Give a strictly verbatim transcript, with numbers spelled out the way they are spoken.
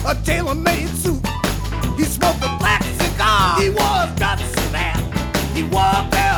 a tailor-made suit. He smoked a black cigar. He wore guts and hat. He wore bells.